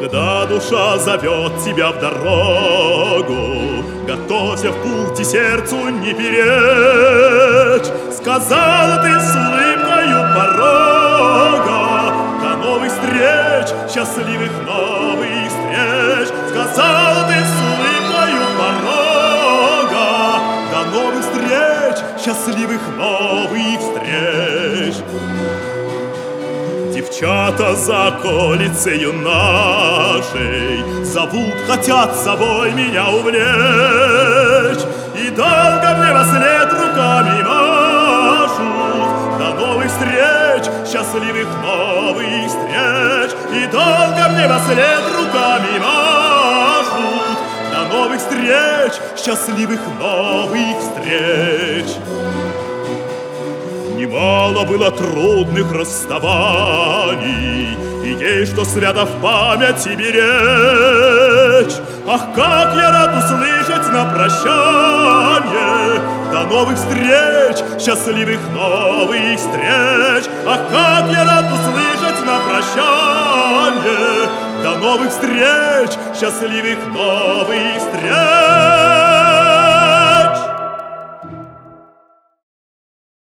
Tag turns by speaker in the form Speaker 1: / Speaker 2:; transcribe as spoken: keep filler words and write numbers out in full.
Speaker 1: Когда душа зовет тебя в дорогу, готовься в путь и сердцу не перечь. Сказала ты с улыбкою порога: до новых встреч, счастливых новых встреч. Сказала ты с улыбкою порога: до новых встреч, счастливых новых встреч. Девчата за околицею нашей зовут, хотят с собой меня увлечь, и долго мне вослед руками машут. До новых встреч, счастливых новых встреч. И долго мне вослед руками машут. До новых встреч, счастливых новых встреч. Немало было трудных расставаний, и ей, что свято в памяти беречь. Ах, как я рад услышать на прощание: до новых встреч, счастливых новых встреч. Ах, как я рад услышать на прощание: до новых встреч, счастливых новых встреч.